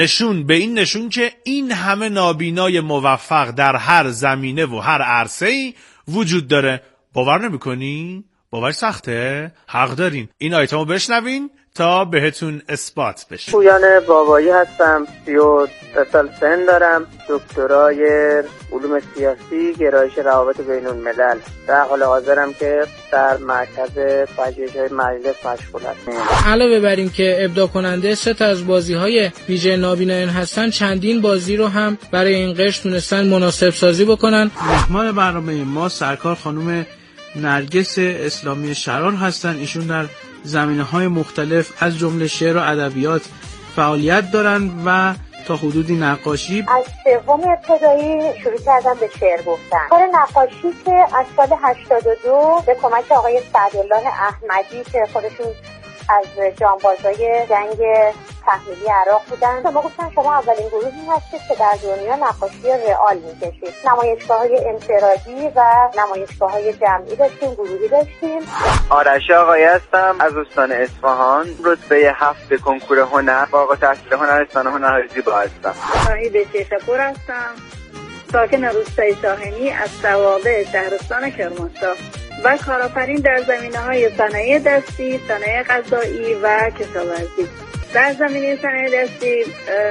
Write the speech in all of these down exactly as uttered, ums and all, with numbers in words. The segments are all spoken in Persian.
نشون به این نشون که این همه نابینای موفق در هر زمینه و هر عرصه‌ای وجود داره. باور نمی‌کنی؟ باور سخته؟ حق دارین. این آیتمو بشنوین تا بهتون اثبات بشه. پویان بابایی هستم، سی و سه سال سن دارم، دکترای علوم سیاسی گرایش روابط بین الملل. در حال حاضرم که در مرکز پژوهش‌های مجلس مشغول هستم. علاوه بر این که ابداع کننده سه تا از بازی‌های ویژه نابینایان هستن، چندین بازی رو هم برای این قشر تونستن مناسب سازی بکنن. مهمان برنامه ما سرکار خانم نرگس اسلامی شرار هستن. ایشون در زمینه‌های مختلف از جمله شعر و ادبیات فعالیت دارن و تا حدودی نقاشی. از سوم ابتدایی شروع کردم به شعر گفتن. کار نقاشی که از سال هشتاد و دو به کمک آقای سعدالله احمدی که خودشون از جانبازای جنگ تحمیلی عراق بودن، ما گفتن شما اولین گروهی هستید که در دنیا نقاشی رئال می‌کشید. نمایشگاه‌های انفرادی و نمایشگاه‌های جمعی داشتیم، گروهی داشتیم. آرش آقایی هستم، از استان اصفهان، رتبه هفت کنکور هنر، فارغ التحصیل هنرستان هنرهای زیبا هستم. شاهید شیخ‌پور هستم، ساکن روستای شاهینی از توابع شهرستان کرمانشاه و کارآفرین در زمینه‌های صنایع دستی، صنایع غذایی و کشاورزی. در زمینه صنایع دستی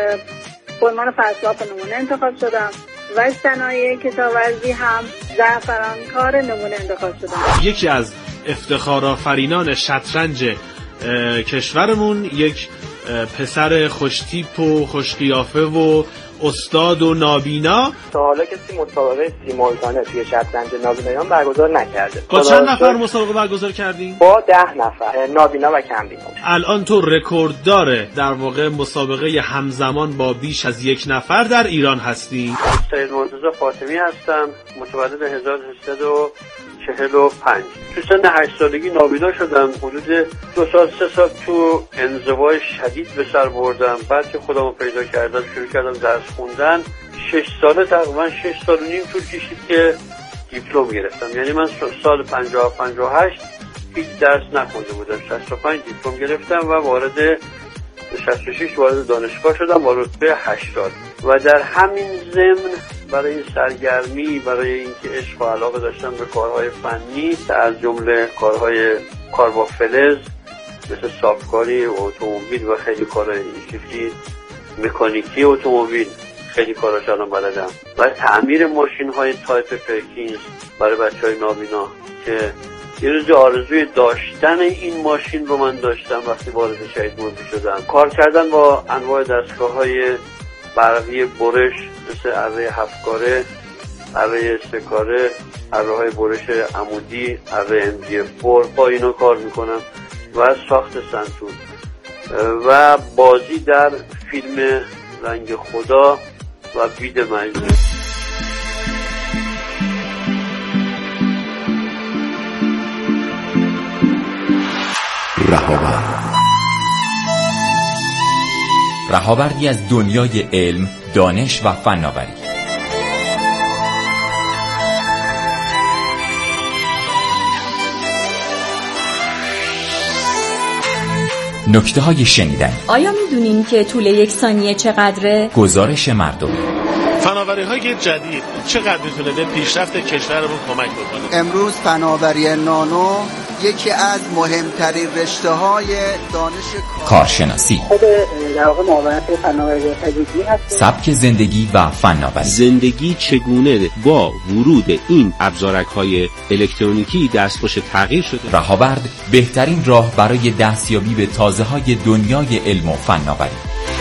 به عنوان فصل‌آب نمونه انتخاب شدم و صنایع کشاورزی هم زعفران کار نمونه انتخاب شدم. یکی از افتخارآفرینان شطرنج کشورمون یک پسر خوشتیپ و خوشقیافه و استاد و نابینا. تا حالا کسی مسابقه سیمولتانه توی شطرنج نابینایان برگزار نکرده. با چند نفر مسابقه برگزار کردین؟ با ده نفر، نابینا و کمبینا. الان تو رکورد داره در واقع مسابقه همزمان با بیش از یک نفر در ایران هستی؟ سید مرتضی فاطمی هستم، متولد هزار و هشتصد و چهل و پنج. تو سن هشت سالگی نابینا شدم. حدود دو سال سه سال تو انزوای شدید به سر بردم. بعد که خودمو پیدا کردم شروع کردم درس خوندن. شش ساله تقریبا شش سال و نیم طول کشید که دیپلم گرفتم. یعنی من سال پنجاه و پنجاه و هشت هیچ درس نخونده بودم. شصت و پنج دیپلم گرفتم و وارد شصت و شش وارد دانشگاه شدم با رتبه هشتاد. و در همین ضمن برای این سرگرمی، برای اینکه عشق و علاقه داشتم به کارهای فنی، از جمله کارهای کار با فلز مثل صافکاری اتومبیل و خیلی کارهای این شکلی، مکانیکی اتومبیل خیلی کاراش الان بلدم، و تعمیر ماشین‌های تایپ پرکینز برای بچه‌های نابینا که یه روز آرزوی داشتن این ماشین رو من داشتم وقتی وارد شهید مربی شدم. کار کردن با انواع دستگاه‌های برقی برش مثل اره هفتکاره، اره سه‌کاره، اره‌های برش عمودی، اره ام دی چهار، با اینا کار میکنم و ساخت سنتور و بازی در فیلم رنگ خدا و بید مجنون. رهاورد رهاوردی از دنیای علم، دانش و فناوری. نکته های شنیدن. آیا میدونین که طول یک ثانیه چقدره؟ گزارش مردم. فناوری های جدید چقدر میتونه به پیشرفت کشورمون کمک بکنه؟ امروز فناوری نانو یکی از مهمترین رشته‌های دانش کارشناسی، خود در واقع معاونت فناوری پزشکی هست. سبک زندگی و فناوری. زندگی چگونه با ورود این ابزارک‌های الکترونیکی دستخوش تغییر شده. رهاورد بهترین راه برای دستیابی به تازه‌های دنیای علم و فناوری.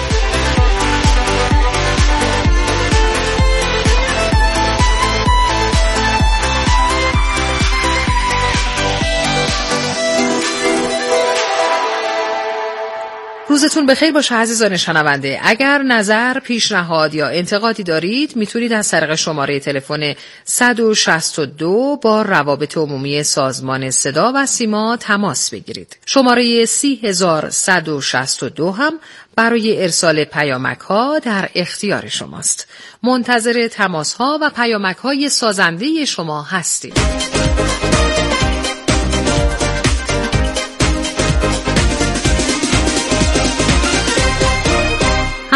روزتون بخیر باشه عزیزان شنونده. اگر نظر، پیشنهاد یا انتقادی دارید میتونید از طریق شماره تلفن صد و شصت و دو با روابط عمومی سازمان صدا و سیما تماس بگیرید. شماره سی هزار صد و شصت و دو هم برای ارسال پیامک ها در اختیار شماست. منتظر تماس ها و پیامک های سازنده شما هستیم.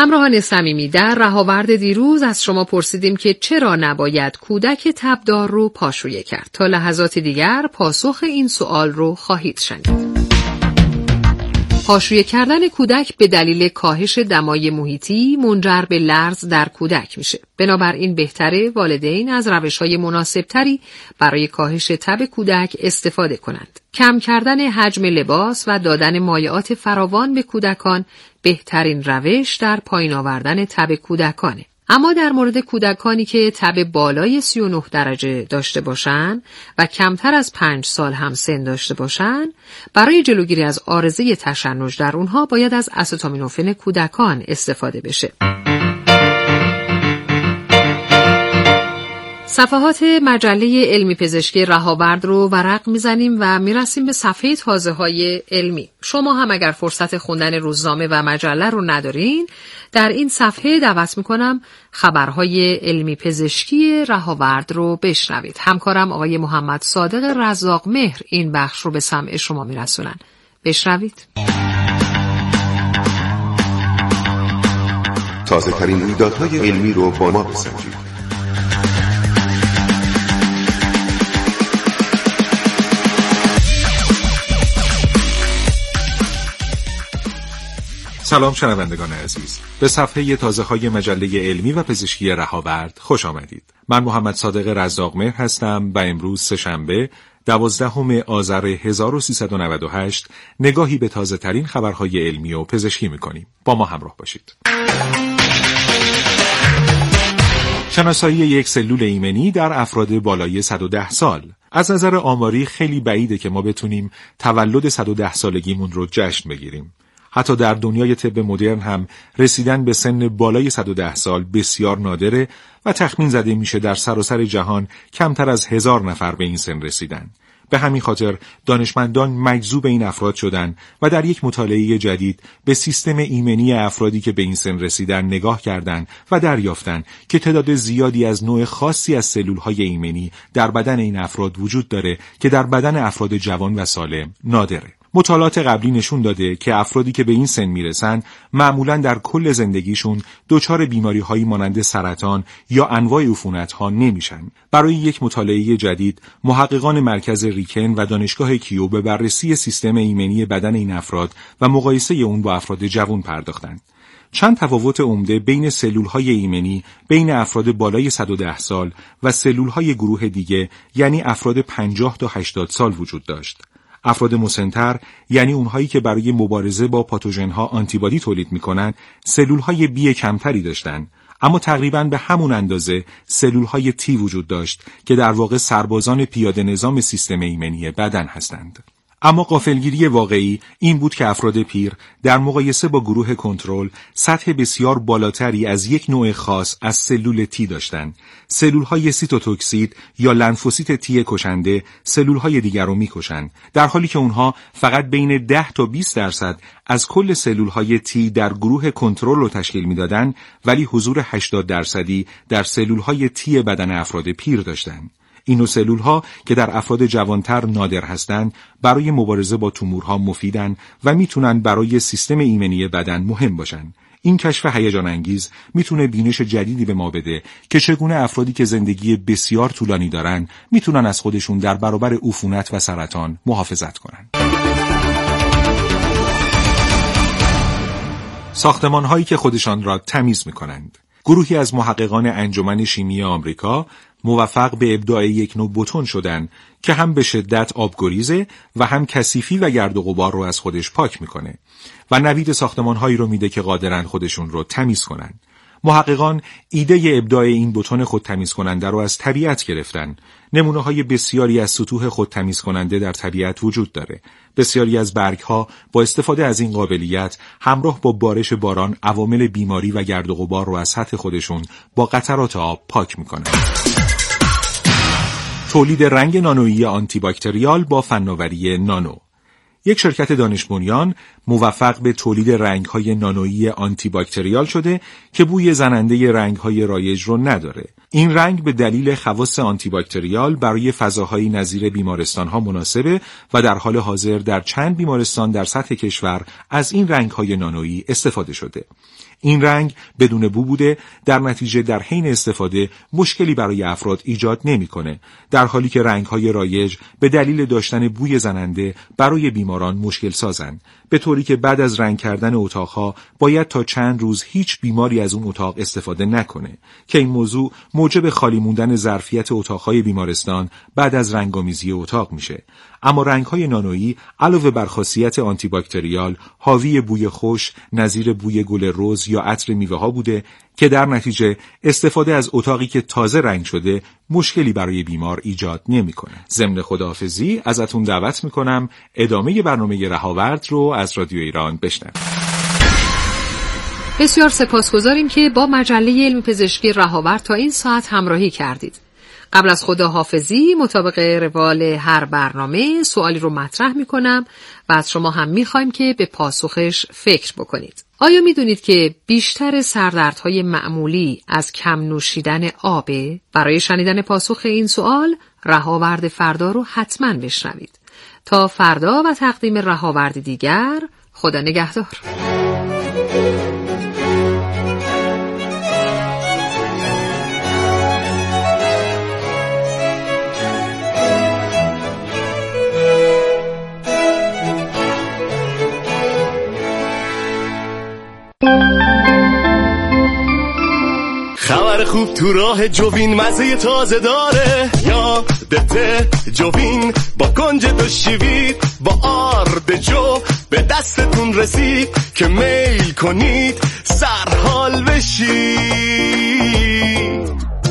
همراهان صمیمی، در رهاورد دیروز از شما پرسیدیم که چرا نباید کودک تبدار رو پاشویه کرد. تا لحظات دیگر پاسخ این سوال رو خواهید شنید. پاشویه کردن کودک به دلیل کاهش دمای محیطی منجر به لرز در کودک میشه. بنابراین بهتره والدین از روش‌های مناسبتری برای کاهش تب کودک استفاده کنند. کم کردن حجم لباس و دادن مایعات فراوان به کودکان بهترین روش در پایین آوردن تب کودکانه. اما در مورد کودکانی که تب بالای سی و نه درجه داشته باشن و کمتر از پنج سال هم سن داشته باشن، برای جلوگیری از عارضه تشنج در اونها باید از استامینوفن کودکان استفاده بشه. صفحات مجله علمی پزشکی رهاورد رو ورق میزنیم و میرسیم به صفحه تازه های علمی. شما هم اگر فرصت خوندن روزنامه و مجله رو ندارین، در این صفحه دعوت میکنم خبرهای علمی پزشکی رهاورد رو بشنوید. همکارم آقای محمد صادق رزاق مهر این بخش رو به سمع شما میرسونن. بشنوید. تازه ترین رویدادهای علمی رو با ما بسنجید. سلام شنوندگان عزیز، به صفحه تازه های مجله علمی و پزشکی رهاورد خوش آمدید. من محمد صادق رزاق مهر هستم و امروز سه‌شنبه دوازدهم آذر هزار و سیصد و نود و هشت نگاهی به تازه ترین خبرهای علمی و پزشکی میکنیم. با ما همراه باشید. شناسایی یک سلول ایمنی در افراد بالای صد و ده سال. از نظر آماری خیلی بعیده که ما بتونیم تولد صد و ده سالگیمون رو جشن بگیریم. حتی در دنیای طب مدرن هم رسیدن به سن بالای صد و ده سال بسیار نادره و تخمین زده میشه در سراسر جهان کمتر از هزار نفر به این سن رسیدن. به همین خاطر دانشمندان مجذوب این افراد شدن و در یک مطالعه جدید به سیستم ایمنی افرادی که به این سن رسیدن نگاه کردند و دریافتن که تعداد زیادی از نوع خاصی از سلول‌های ایمنی در بدن این افراد وجود داره که در بدن افراد جوان و سالم نادره. مطالعات قبلی نشون داده که افرادی که به این سن میرسن معمولاً در کل زندگیشون دچار بیماری‌هایی مانند سرطان یا انواع عفونت‌ها نمیشن. برای یک مطالعه جدید، محققان مرکز ریکن و دانشگاه کیو به بررسی سیستم ایمنی بدن این افراد و مقایسه اون با افراد جوان پرداختند. چند تفاوت عمده بین سلول‌های ایمنی بین افراد بالای صد و ده سال و سلول‌های گروه دیگه، یعنی افراد پنجاه تا هشتاد سال وجود داشت. افراد مسن‌تر، یعنی اونهایی که برای مبارزه با پاتوژن‌ها آنتیبادی تولید می‌کنند، سلول‌های بی کمتری داشتند، اما تقریباً به همون اندازه سلول‌های تی وجود داشت که در واقع سربازان پیاده نظام سیستم ایمنی بدن هستند. اما غافلگیری واقعی این بود که افراد پیر در مقایسه با گروه کنترل سطح بسیار بالاتری از یک نوع خاص از سلول تی داشتند. سلول‌های سیتوتوکسید یا لنفوسیت تی کشنده سلول‌های دیگر رو می‌کشند، در حالی که اونها فقط بین ده تا بیست درصد از کل سلول‌های تی در گروه کنترل رو تشکیل می‌دادند، ولی حضور هشتاد درصدی در سلول‌های تی بدن افراد پیر داشتند. این نوع سلول‌ها که در افراد جوانتر نادر هستند، برای مبارزه با تومورها مفیدن و میتونن برای سیستم ایمنی بدن مهم باشن. این کشف هیجان انگیز میتونه بینش جدیدی به ما بده که چگونه افرادی که زندگی بسیار طولانی دارن میتونن از خودشون در برابر عفونت و سرطان محافظت کنن. ساختمان‌هایی که خودشان را تمیز میکنند. گروهی از محققان انجمن شیمی آمریکا موفق به ابداع یک نوع بتون شدن که هم به شدت آبگریزه و هم کثیفی و گرد و غبار رو از خودش پاک میکنه و نوید ساختمان‌هایی رو میده که قادرن خودشون رو تمیز کنن. محققان ایده ابداع این بتون خودتمیز کننده رو از طبیعت گرفتن. نمونه‌های بسیاری از سطوح خودتمیز کننده در طبیعت وجود داره. بسیاری از برگ‌ها با استفاده از این قابلیت همراه با بارش باران عوامل بیماری و گرد و غبار رو از سطح خودشون با قطرات آب پاک میکنن. تولید رنگ نانویی آنتی باکتریال با فناوری نانو. یک شرکت دانش بنیان موفق به تولید رنگ‌های نانویی آنتی باکتریال شده که بوی زننده رنگ‌های رایج رو نداره. این رنگ به دلیل خواص آنتی باکتریال برای فضاهای نظیر بیمارستان‌ها مناسبه و در حال حاضر در چند بیمارستان در سطح کشور از این رنگ‌های نانویی استفاده شده. این رنگ بدون بو بوده، در نتیجه در حین استفاده مشکلی برای افراد ایجاد نمی‌کنه، در حالی که رنگ‌های رایج به دلیل داشتن بوی زننده برای بیماران مشکل سازند، به طوری که بعد از رنگ کردن اتاق‌ها باید تا چند روز هیچ بیماری از اون اتاق استفاده نکنه که این موضوع موجب خالی موندن ظرفیت اتاق‌های بیمارستان بعد از رنگ‌آمیزی اتاق میشه. اما رنگ‌های نانویی علاوه بر خاصیت آنتی باکتریال حاوی بوی خوش نظیر بوی گل رز یا عطر میوه‌ها بوده که در نتیجه استفاده از اتاقی که تازه رنگ شده مشکلی برای بیمار ایجاد نمی‌کنه. ضمن خداحافظی ازتون دعوت می‌کنم ادامه برنامه رهاورد رو از رادیو ایران بشنوید. بسیار سپاسگزاریم که با مجله علمی پزشکی رهاورد تا این ساعت همراهی کردید. قبل از خداحافظی مطابق روال هر برنامه سوالی رو مطرح میکنم و از شما هم میخوایم که به پاسخش فکر بکنید. آیا میدونید که بیشتر سردردهای معمولی از کم نوشیدن آبه؟ برای شنیدن پاسخ این سوال رهاورد فردا رو حتما بشنوید. تا فردا و تقدیم رهاوردی دیگر، خدا نگهدار. خبر خوب تو راه جوین مزه تازه داره، یادته جوین با کنج دو شیوید با آرد جو به دستتون رسید که میل کنید سرحال بشید.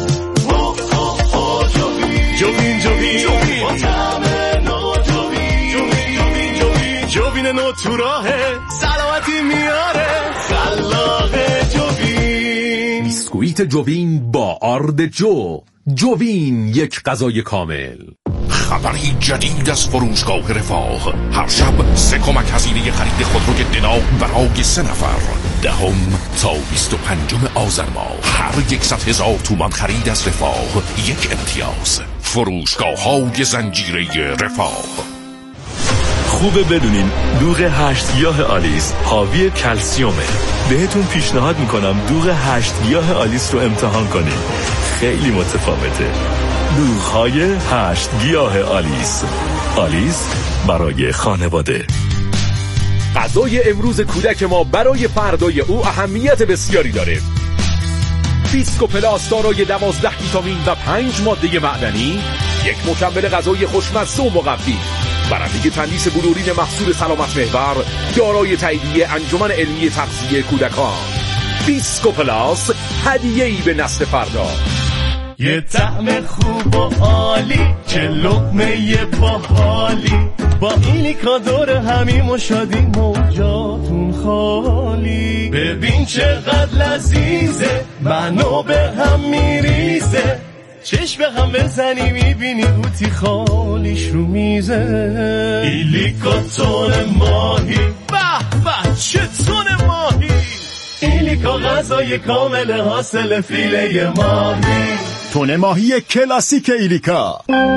جوین جوین با طعم نو جوین جوین جوین جوین نو تو راهه سلامتی میاره خلاقه جوین. بیسکویت جوین با آرد جو. جوین یک غذای کامل. خبری جدید از فروشگاه رفاه. هر شب سه کمک هزینه خرید خودروی دنا برای سه نفر. دهم تا بیست و پنجم آذر ماه هر یکصد هزار تومان خرید از رفاه یک امتیاز. فروشگاه های زنجیره رفاه. خوبه بدونین دوغ هشت گیاه آلیس حاوی کلسیومه. بهتون پیشنهاد میکنم دوغ هشت گیاه آلیس رو امتحان کنین. خیلی متفاوته. دوغ‌های هشت گیاه آلیس. آلیس برای خانواده. غذای امروز کودک ما برای فردای او اهمیت بسیاری داره. بیسکو پلاس دارای دوازده ویتامین و پنج ماده معدنی، یک مکمل غذایی خوشمزه و مقوی، برنده تندیس بلورین محصول سلامت محور، دارای تاییدیه انجمن علمی تغذیه کودکان. بیسکو پلاس، هدیه‌ای به نسل فردا. یه طعم خوب و عالی چه لقمه باحالی، با ایلیکا دور همیم و شادیم و جاتون خالی. ببین چقدر لذیذه منو به هم میریزه، چشم به هم بزنی میبینی قوطی خالیش رو میزه. ایلیکا تون ماهی به به چه تون ماهی، ایلیکا غذای کامل حاصل فیله ماهی. تون ماهی کلاسیک ایلیکا.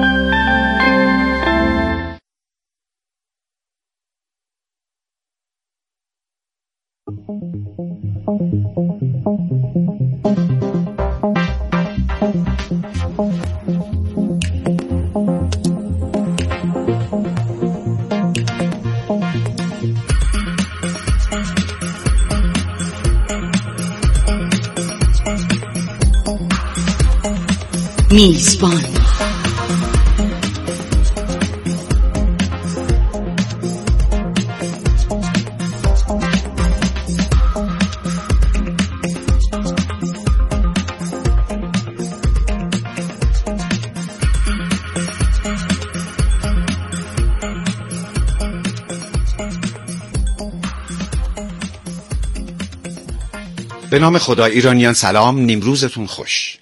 میزبان به نام خدا. ایرانیان سلام، نیمروزتون خوش.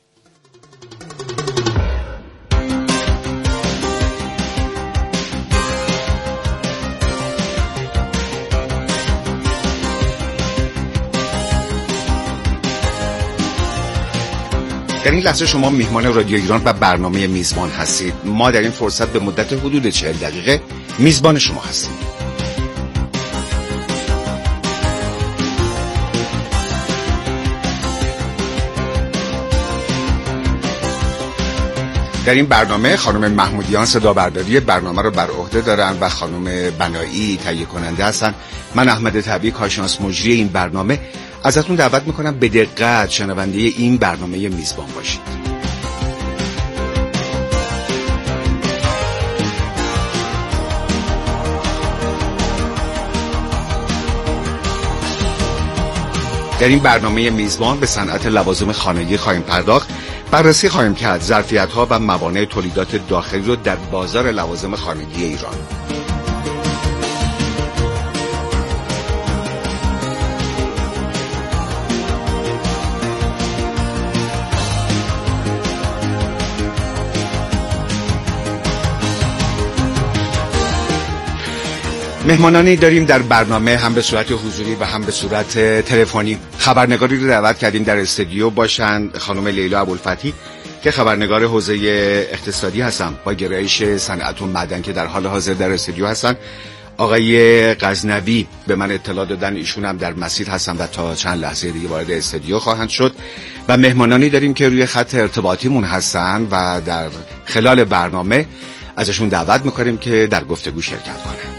در این لحظه شما میهمان رادیو ایران و برنامه میزبان هستید. ما در این فرصت به مدت حدود چهل دقیقه میزبان شما هستیم. در این برنامه خانم محمودیان صدا برداری برنامه رو بر عهده دارن و خانم بنایی تهیه کننده هستن. من احمد طبیعی کارشناس مجری این برنامه ازتون دعوت میکنم به دقت شنونده این برنامه میزبان باشید. در این برنامه میزبان به صنعت لوازم خانگی خواهیم پرداخت، بررسی خواهیم کرد ظرفیت‌ها و موانع تولیدات داخلی رو در بازار لوازم خانگی ایران. مهمانانی داریم در برنامه، هم به صورت حضوری و هم به صورت تلفنی. خبرنگاری رو دعوت کردیم در استودیو باشن خانم لیلا ابوالفتحی که خبرنگار حوزه اقتصادی هستن با گرایش صنعت و معدن که در حال حاضر در استودیو هستن. آقای غزنوی به من اطلاع دادن ایشون هم در مسیر هستن و تا چند لحظه دیگه وارد استودیو خواهند شد. و مهمانانی داریم که روی خط ارتباطیمون هستن و در خلال برنامه ازشون دعوت میکنیم که در گفتگو شرکت کنن.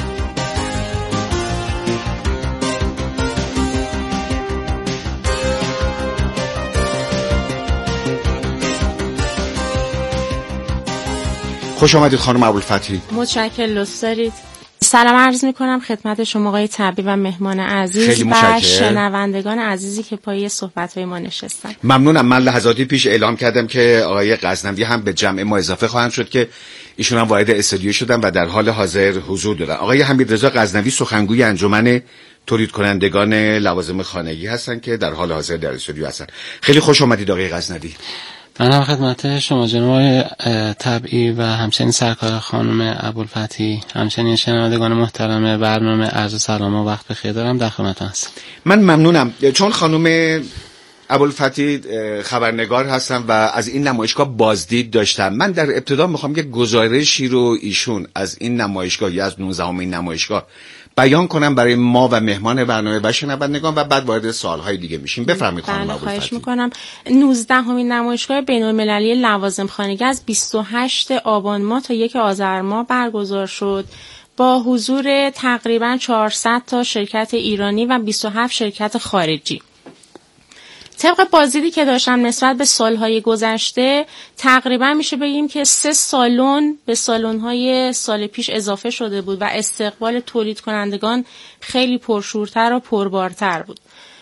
خوش آمدید خانم ابوالفتحی. متشکرم، لطف دارید. سلام عرض میکنم خدمت شما آقای طبیب و مهمان عزیز و شنوندگان عزیزی که پای صحبت‌های ما نشستن. ممنونم. من لحظاتی پیش اعلام کردم که آقای غزنوی هم به جمع ما اضافه خواهند شد که ایشون هم وارد استودیو شدن و در حال حاضر حضور دارن. آقای حمیدرضا غزنوی سخنگوی انجمن تولید کنندگان لوازم خانگی هستن که در حال حاضر در استودیو هستن. خیلی خوش آمدید آقای غزنوی. من هم خدمت شما جناب طبیعی و همچنین سرکار خانم ابوالفتحی، همچنین شنوندگان محترم برنامه عرض سلام و وقت بخیر دارم، در خدمتتون هستم. من ممنونم. چون خانم ابوالفتحی خبرنگار هستم و از این نمایشگاه بازدید داشتم، من در ابتدا میخوام یک گزارشی رو ایشون از این نمایشگاه یا از نوزدهمین نمایشگاه بیان کنم برای ما و مهمان برنامه و شنوندگان و بعد وارد سوال‌های دیگه میشیم. بفرمایید خانم ابوالفتحی. خواهش میکنم. نوزدهمین نمایشگاه بین‌المللی لوازم خانگی از بیست و هشتم آبان ماه تا یک آذر ماه برگزار شد با حضور تقریباً چهارصد تا شرکت ایرانی و بیست و هفت شرکت خارجی. طبق بازدیدی که داشتم نسبت به سالهای گذشته تقریبا میشه بگیم که سه سالن به سالن‌های سال پیش اضافه شده بود و استقبال تولید کنندگان خیلی پرشورتر و پربارتر بود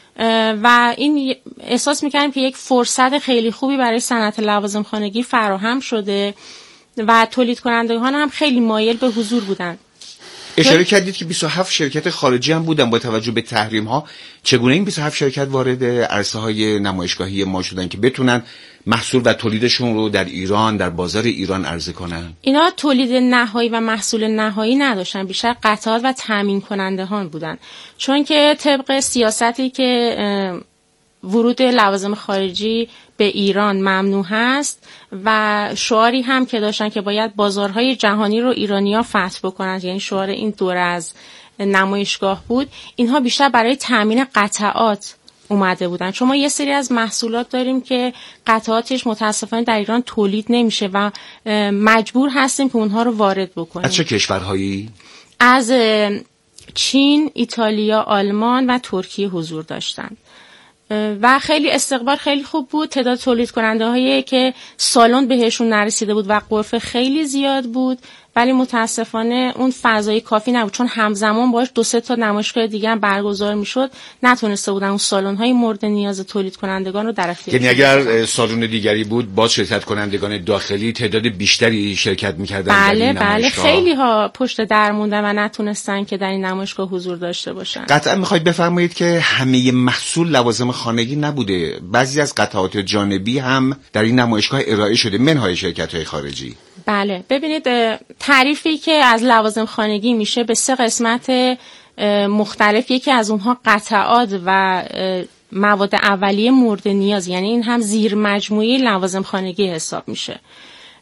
و این احساس میکنیم که یک فرصت خیلی خوبی برای صنعت لوازم خانگی فراهم شده و تولید کنندگان هم خیلی مایل به حضور بودن. اشاره کردید که بیست و هفت شرکت خارجی هم بودن. با توجه به تحریم ها چگونه این بیست و هفت شرکت وارد عرصه های نمایشگاهی ما شدن که بتونن محصول و تولیدشون رو در ایران، در بازار ایران عرضه کنن؟ اینا تولید نهایی و محصول نهایی نداشتن، بیشتر قطعات و تامین کننده ها بودن، چون که طبق سیاستی که ورود لوازم خارجی به ایران ممنوع هست و شعاری هم که داشتن که باید بازارهای جهانی رو ایرانی‌ها فتح بکنن، یعنی شعار این دوره از نمایشگاه بود، اینها بیشتر برای تامین قطعات اومده بودن، چون ما یه سری از محصولات داریم که قطعاتش متاسفانه در ایران تولید نمیشه و مجبور هستیم که اونها رو وارد بکنیم. از چه کشورهایی؟ از چین، ایتالیا، آلمان و ترکیه حضور داشتن و خیلی استقبال خیلی خوب بود. تعداد تولید کننده هایی که سالن بهشون نرسیده بود و غرفه خیلی زیاد بود، ولی متاسفانه اون فضای کافی نبود، چون همزمان باش دو سه تا نمایشگاه دیگه هم برگزار میشد، نتونسته بودن اون سالن های مورد نیاز تولید کنندگان رو در اختیار. یعنی اگر سالن دیگری بود با شرکت کنندگان داخلی تعداد بیشتری شرکت میکردن بله در این بله نمایشگاه. خیلی ها پشت در موندن و نتونستن که در این نمایشگاه حضور داشته باشن. قطعا میخواید بفرمایید که همه محصول لوازم خانگی نبوده، بعضی از قطعات جانبی هم در این نمایشگاه ارائه شده منهای شرکت‌های خارجی. بله ببینید، تعریفی که از لوازم خانگی میشه به سه قسمت مختلف، یکی از اونها قطعات و مواد اولیه مورد نیاز، یعنی این هم زیر مجموعه لوازم خانگی حساب میشه.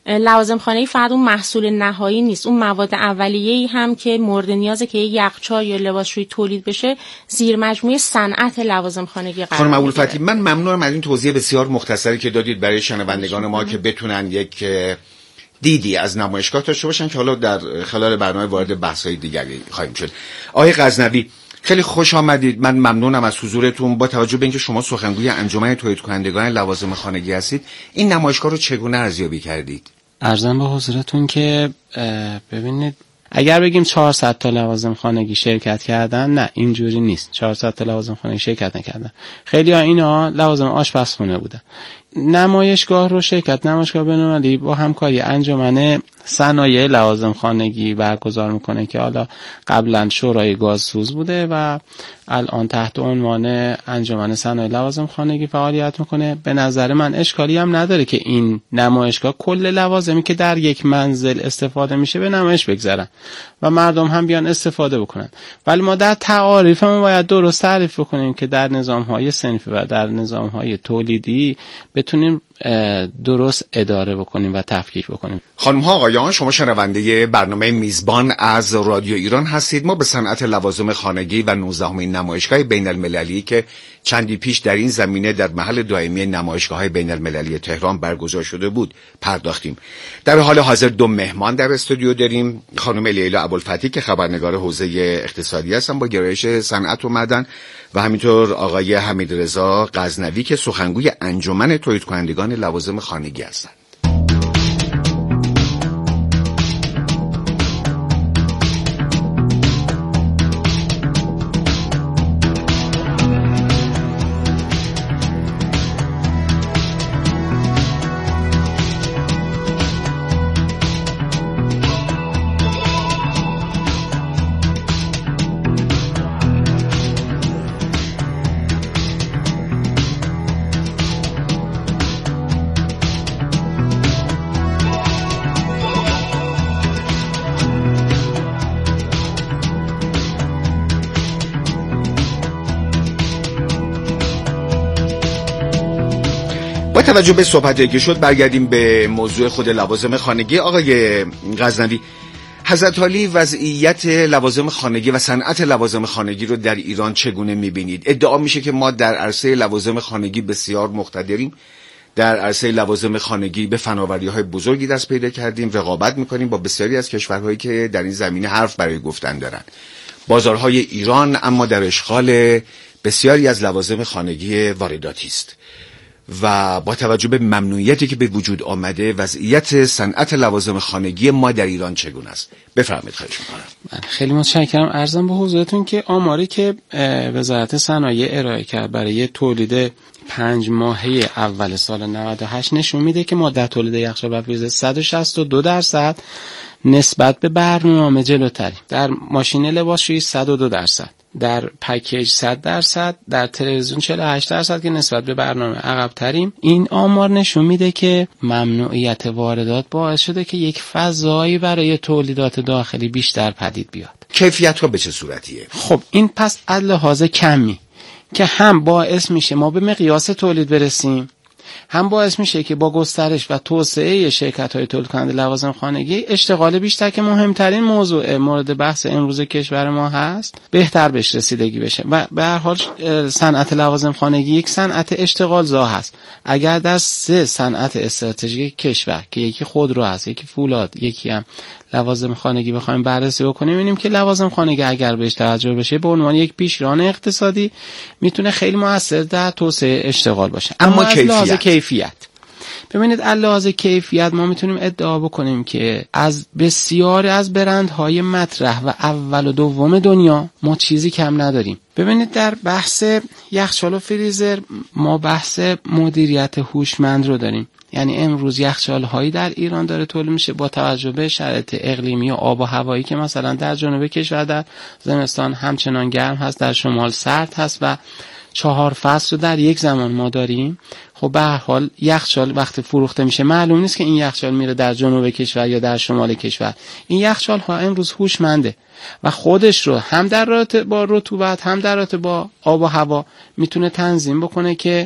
لوازم خانگی فقط اون محصول نهایی نیست، اون مواد اولیه‌ای هم که مورد نیازه که یخچال یا لباسشویی تولید بشه زیر مجموعه صنعت لوازم خانگی قرار خانم ابوالفتحی، من ممنونم از این توضیح بسیار مختصری که دادید برای شنوندگان ما که بتونن یک دیدی از نمایشگاه داشته باشن که حالا در خلال برنامه وارد بحث‌های دیگری خواهیم شد. آقای غزنوی، خیلی خوش آمدید. من ممنونم از حضورتون. با توجه به اینکه شما سخنگوی انجمن تولید کنندگان لوازم خانگی هستید، این نمایشگاه رو چگونه ارزیابی کردید؟ عرضم به حضورتون که ببینید، اگر بگیم چهارصد تا لوازم خانگی شرکت کردن، نه اینجوری نیست. چهارصد تا لوازم خانگی شرکت نکردن. خیلی ها اینا لوازم آشپزخونه بودن. نمایشگاه رو شرکت نمایشگاه بین‌المللی با همکاری انجمن صنایع لوازم خانگی برگزار میکنه که حالا قبلا شورای گازسوز بوده و الان تحت عنوان انجمن صنایع لوازم خانگی فعالیت میکنه. به نظر من اشکالی هم نداره که این نمایشگاه کل لوازمی که در یک منزل استفاده میشه به نمایش بگذارن و مردم هم بیان استفاده بکنن، ولی ما در تعاریفمون باید درست تعریف بکنیم که در نظام‌های صنفی و در نظام‌های تولیدی بتونیم درست اداره بکنیم و تفکیک بکنیم. خانم ها آقایان، شما شنونده برنامه میزبان از رادیو ایران هستید. ما به صنعت لوازم خانگی و نوزدهمین نمایشگاه بین المللی که چندی پیش در این زمینه در محل دائمی نمایشگاه‌های بین المللی تهران برگزار شده بود پرداختیم. در حال حاضر دو مهمان در استودیو داریم. خانم لیلا ابوالفتحی که خبرنگار حوزه اقتصادی هستن با گرایش صنعت و معدن و همینطور آقای حمیدرضا غزنوی که سخنگوی انجمن تولید کنندگان لوازم خانگی هستند. با توجه به صحبتی که شد برگردیم به موضوع خود لوازم خانگی. آقای غزنوی، حضرت عالی وضعیت لوازم خانگی و صنعت لوازم خانگی رو در ایران چگونه می‌بینید؟ ادعا میشه که ما در عرصه لوازم خانگی بسیار مقتدریم، در عرصه لوازم خانگی به فناوری‌های بزرگی دست پیدا کردیم، رقابت می‌کنیم با بسیاری از کشورهایی که در این زمینه حرف برای گفتن دارن. بازارهای ایران اما در اشغال بسیاری از لوازم خانگی وارداتی است و با توجه به ممنوعیتی که به وجود آمده وضعیت صنعت لوازم خانگی ما در ایران چگونه است؟ بفرمایید. خواهش می‌کنم. خیلی متشکرم. عرضم به حضورتون که آماری که وزارت صنایع ارائه کرد برای تولید پنج ماهه اول سال نود و هشت نشون میده که ما در تولید یخچال برفیزه صد و شصت و دو درصد نسبت به برنامه جلوتریم. در ماشین لباسشویی صد و دو درصد، در پکیج صد درصد، در تلویزیون چهل و هشت درصد که نسبت به برنامه عقب تریم. این آمار نشون میده که ممنوعیت واردات باعث شده که یک فضایی برای تولیدات داخلی بیشتر پدید بیاد. کیفیت ها به چه صورتیه؟ خب این پس از لحاظ کمی که هم باعث میشه ما به مقیاس تولید برسیم، هم باعث میشه که با گسترش و توسعه شرکت‌های تولید کننده لوازم خانگی اشتغال بیشتر که مهمترین موضوع مورد بحث امروز کشور ما هست بهتر بهش رسیدگی بشه. و به هر حال صنعت لوازم خانگی یک صنعت اشتغال زا هست. اگر در سه صنعت استراتژیک کشور که یکی خودرو هست، یکی فولاد، یکی هم لوازم خانگی بخوایم بررسی بکنیم، می‌بینیم که لوازم خانگی اگر بهش توجه بشه به عنوان یک پیشران اقتصادی میتونه خیلی موثر در توسعه اشتغال باشه. اما, اما کیفیت کیفیت ببینید، علاوه کیفیت ما میتونیم ادعا بکنیم که از بسیاری از برندهای مطرح و اول و دوم دنیا ما چیزی کم نداریم. ببینید در بحث یخچال و فریزر ما بحث مدیریت هوشمند رو داریم. یعنی امروز یخچال هایی در ایران داره تولید میشه با توجه به شرایط اقلیمی و آب و هوایی که مثلا در جنوب کشور در زمستان همچنان گرم هست، در شمال سرد هست و چهار فصل رو در یک زمان ما داریم. خب به هر حال یخچال وقتی فروخته میشه معلوم نیست که این یخچال میره در جنوب کشور یا در شمال کشور. این یخچال ها امروز هوشمنده و خودش رو هم در رابطه با رطوبت هم در رابطه با آب و هوا میتونه تنظیم بکنه که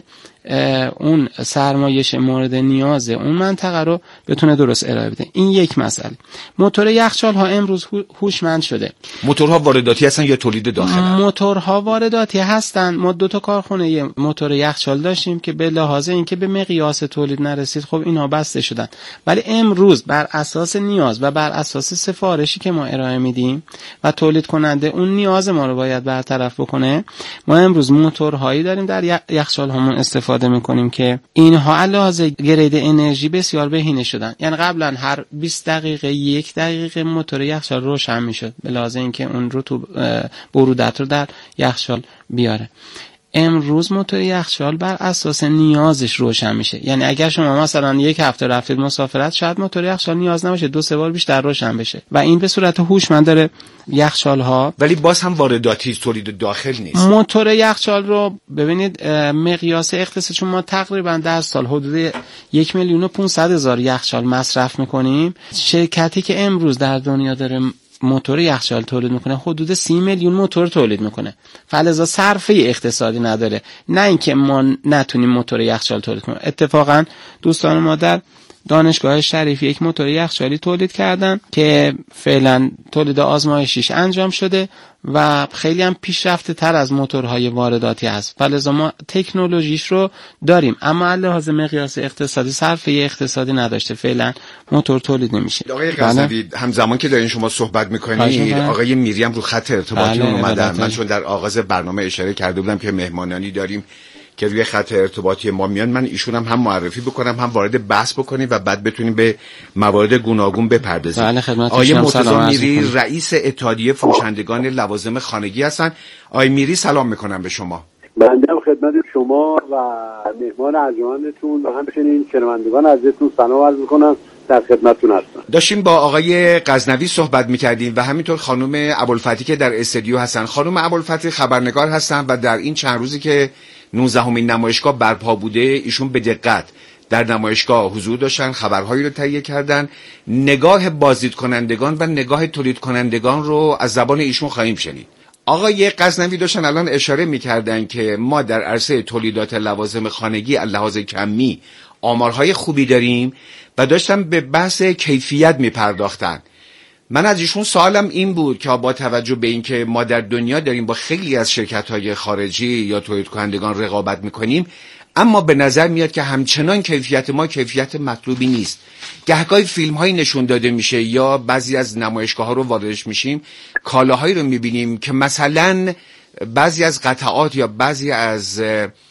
اون سرمایش مورد نیاز اون منطقه رو بتونه درست ارائه بده. این یک مسئله. موتور یخچال ها امروز هوشمند شده. موتورها وارداتی هستن یا تولید داخلی؟ موتورها وارداتی هستن. ما دو تا کارخونه موتور یخچال داشتیم که به لحاظ اینکه به مقیاس تولید نرسید خب اینها بسته شدن، ولی امروز بر اساس نیاز و بر اساس سفارشی که ما ارائه میدیم و تولید کننده اون نیاز ما رو باید برطرف بکنه، ما امروز موتورهایی داریم در یخچال هامون استفاده میکنیم که اینها علاوه گرید انرژی بسیار بهینه شدن. یعنی قبلا هر بیست دقیقه یک دقیقه موتور یخچال روشن میشد به لحاظ اینکه اون رطوبت برودت رو در یخچال بیاره. امروز موتور یخچال بر اساس نیازش روشن میشه. یعنی اگر شما مثلا یک هفته رفتید مسافرت، شاید موتور یخچال نیاز نباشه دو سه بار بیشتر روشن بشه و این به صورت هوشمند داره یخچال ها. ولی باز هم وارداتی، تولید داخل نیست. موتور یخچال رو ببینید مقیاس اقتصادی، چون ما تقریبا در سال حدود یک میلیون و پانصد هزار یخچال مصرف میکنیم. شرکتی که امروز در دنیا داره موتور یخچال تولید میکنه حدود سی میلیون موتور تولید میکنه. فلذا صرفه اقتصادی نداره. نه اینکه ما نتونیم موتور یخچال تولید کنیم. اتفاقا دوستان ما در دانشگاه شریف یک موتور یخچالی تولید کردن که فعلا تولید آزمایشیش انجام شده و خیلی هم پیشرفته تر از موتورهای وارداتی هست. فلذا ما تکنولوژیش رو داریم، اما علاوه مقیاس اقتصادی صرفه اقتصادی نداشته، فعلا موتور تولید نمیشه. آقای غزنوی، همزمان که دارین شما صحبت میکنید آقای میری هم رو خط ارتباطی اومدن. من چون در آغاز برنامه اشاره کرده بودم که مهمانانی داریم که روی خط ارتباطی ما میان، من ایشون هم هم معرفی بکنم هم وارد بحث بکنیم و بعد بتونیم به موارد گوناگون بپردازیم. آقای مرتضی میری رئیس اتحادیه فروشندگان لوازم خانگی هستن. آقای میری سلام میکنم به شما. بنده هم خدمت شما و مهمان ارجمندتون و همچنین شنوندگان عزیزتون سلام عرض میکنم، در خدمتتون هستم. داشتیم با آقای غزنوی صحبت میکردیم و همینطور خانم ابوالفتحی که در استودیو هستن. خانم ابوالفتحی خبرنگار هستن و در این چند روزی که نوزدهمین نمایشگاه برپا بوده ایشون به دقت در نمایشگاه حضور داشتن، خبرهایی رو تهیه کردن. نگاه بازدید کنندگان و نگاه تولید کنندگان رو از زبان ایشون خواهیم شنید. آقای غزنوی داشتن الان اشاره میکردن که ما در عرصه تولیدات لوازم خانگی از لحاظ کمی آمارهای خوبی داریم و داشتن به بحث کیفیت میپرداختن. من از ایشون سوالم این بود که با توجه به اینکه ما در دنیا داریم با خیلی از شرکت‌های خارجی یا تولید کنندگان رقابت میکنیم، اما به نظر میاد که همچنان کیفیت ما کیفیت مطلوبی نیست. گهگاهی فیلم‌هایی نشون داده میشه یا بعضی از نمایشگاه‌ها رو واردش میشیم، کالاهایی رو میبینیم که مثلا بعضی از قطعات یا بعضی از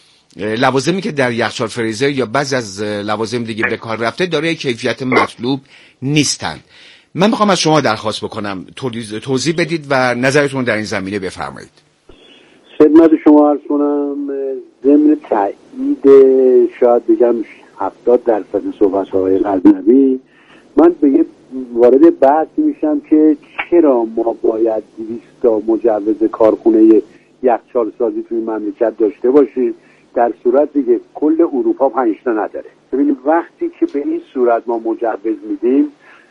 لوازمی که در یخچال فریزر یا بعضی از لوازم دیگه به کار رفته داره کیفیت مطلوب نیستن. من میخوام از شما درخواست بکنم توضیح بدید و نظرتون در این زمینه بفرمایید. خدمت شما عرض کنم ضمن تایید شاید بگم هفتاد درصد صحبت های غزنوی، من به یه وارد بحث میشم که چرا ما باید دویست تا مجوز کارخونه یخچال سازی توی مملکت داشته باشیم در صورتی که کل اروپا پنج تا نداره. ببینید وقتی که به این صورت ما مجوز میدیم،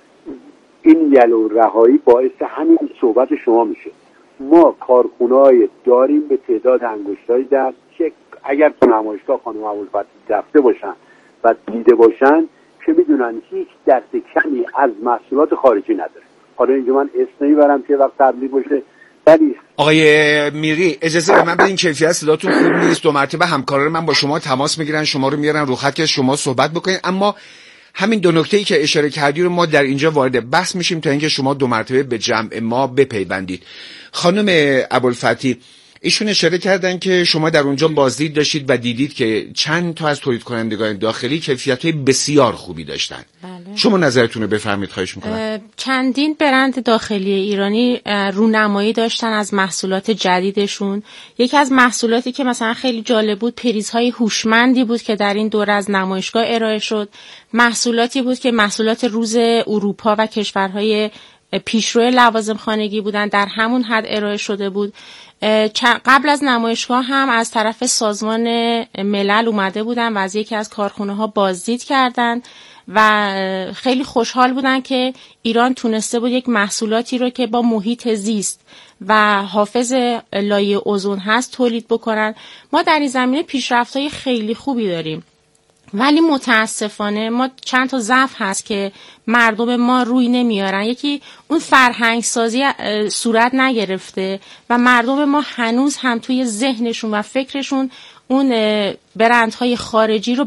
این یلو رهایی باعث همین صحبت شما میشه. ما کارخونه‌ای داریم به تعداد انگشتای دست که اگر تو نمایشگاه خانم ابوالفتحی رفته باشن و دیده باشن که میدونن هیچ دست کمی از محصولات خارجی نداره. حالا اینجا من اسم نمیبرم که وقت تبلیغ باشه. ولی آقای میری اجازه به من بدین، کیفیت صداتون خوب نیست. دو مرتبه همکاران من با شما تماس میگیرن، شما رو میارن رو خط که شما صحبت بکنید، اما همین دو نکته‌ای که اشاره کردی رو ما در اینجا وارد بحث میشیم تا اینکه شما دو مرتبه به جمع ما بپیوندید. خانم ابوالفتحی، ایشون اشاره کردن که شما در اونجا بازدید داشتید و دیدید که چند تا از تولید کنندگان داخلی کیفیت‌های بسیار خوبی داشتن. بله. شما نظرتون رو بفرمایید خواهش می‌کنم. چندین برند داخلی ایرانی رونمایی داشتن از محصولات جدیدشون. یکی از محصولاتی که مثلا خیلی جالب بود پریزهای هوشمندی بود که در این دوره از نمایشگاه ارائه شد. محصولاتی بود که محصولات روز اروپا و کشورهای پیشرو لوازم خانگی بودن، در همون حد ارائه شده بود. قبل از نمایشگاه هم از طرف سازمان ملل اومده بودن و از یکی از کارخونه ها بازدید کردن و خیلی خوشحال بودن که ایران تونسته بود یک محصولاتی رو که با محیط زیست و حافظ لایه اوزون هست تولید بکنن. ما در این زمینه پیشرفت‌های خیلی خوبی داریم، ولی متاسفانه ما چند تا ضعف هست که مردم ما روی نمیارن. یکی اون فرهنگ سازی صورت نگرفته و مردم ما هنوز هم توی ذهنشون و فکرشون اون برندهای خارجی رو